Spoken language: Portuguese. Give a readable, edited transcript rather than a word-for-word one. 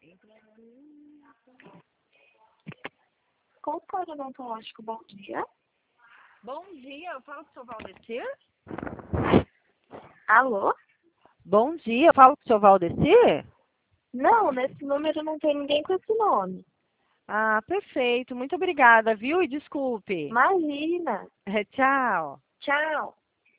Consultório odontológico, bom dia. Bom dia, eu falo com o seu Valdecir? Alô? Bom dia, eu falo com o seu Valdecir? Não, nesse número não tem ninguém com esse nome. Ah, perfeito. Muito obrigada, viu? E desculpe. Imagina. Tchau. Tchau.